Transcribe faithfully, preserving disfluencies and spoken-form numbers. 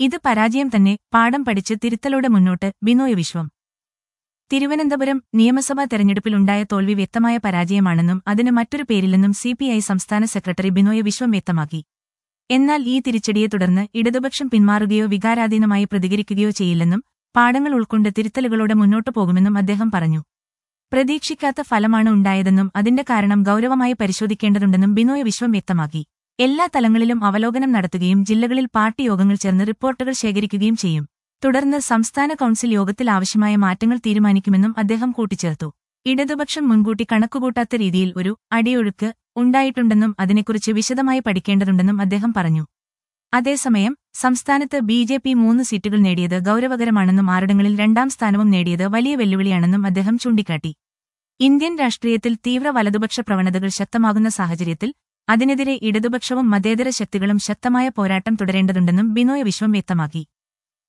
ഇത് പരാജയം തന്നെ, പാഠം പഠിച്ച് തിരുത്തലോടെ മുന്നോട്ട്. ബിനോയ് വിശ്വം. തിരുവനന്തപുരം നിയമസഭാ തെരഞ്ഞെടുപ്പിലുണ്ടായ തോൽവി വ്യക്തമായ പരാജയമാണെന്നും അതിന് മറ്റൊരു പേരില്ലെന്നും സിപിഐ സംസ്ഥാന സെക്രട്ടറി ബിനോയ് വിശ്വം വ്യക്തമാക്കി. എന്നാൽ ഈ തിരിച്ചടിയെ തുടർന്ന് ഇടതുപക്ഷം പിന്മാറുകയോ വികാരാധീനമായി പ്രതികരിക്കുകയോ ചെയ്യില്ലെന്നും പാഠങ്ങൾ ഉൾക്കൊണ്ട് തിരുത്തലുകളോടെ മുന്നോട്ടു പോകുമെന്നും അദ്ദേഹം പറഞ്ഞു. പ്രതീക്ഷിക്കാത്ത ഫലമാണ് ഉണ്ടായതെന്നും അതിന്റെ കാരണം ഗൌരവമായി പരിശോധിക്കേണ്ടതുണ്ടെന്നും ബിനോയ് വിശ്വം വ്യക്തമാക്കി. എല്ലാ തലങ്ങളിലും അവലോകനം നടത്തുകയും ജില്ലകളിൽ പാർട്ടി യോഗങ്ങൾ ചേർന്ന് റിപ്പോർട്ടുകൾ ശേഖരിക്കുകയും ചെയ്യും. തുടർന്ന് സംസ്ഥാന കൗൺസിൽ യോഗത്തിൽ ആവശ്യമായ മാറ്റങ്ങൾ തീരുമാനിക്കുമെന്നും അദ്ദേഹം കൂട്ടിച്ചേർത്തു. ഇടതുപക്ഷം മുൻകൂട്ടി കണക്കുകൂട്ടാത്ത രീതിയിൽ ഒരു അടിയൊഴുക്ക് ഉണ്ടായിട്ടുണ്ടെന്നും അതിനെക്കുറിച്ച് വിശദമായി പഠിക്കേണ്ടതുണ്ടെന്നും അദ്ദേഹം പറഞ്ഞു. അതേസമയം സംസ്ഥാനത്ത് ബി ജെ പി മൂന്ന് സീറ്റുകൾ നേടിയത് ഗൌരവകരമാണെന്നും ആറിടങ്ങളിൽ രണ്ടാം സ്ഥാനവും നേടിയത് വലിയ വെല്ലുവിളിയാണെന്നും അദ്ദേഹം ചൂണ്ടിക്കാട്ടി. ഇന്ത്യൻ രാഷ്ട്രീയത്തിൽ തീവ്ര വലതുപക്ഷ പ്രവണതകൾ ശക്തമാകുന്ന സാഹചര്യത്തിൽ അതിനെതിരെ ഇടതുപക്ഷവും മതേതര ശക്തികളും ശക്തമായ പോരാട്ടം തുടരേണ്ടതുണ്ടെന്നും ബിനോയ് വിശ്വം വ്യക്തമാക്കി.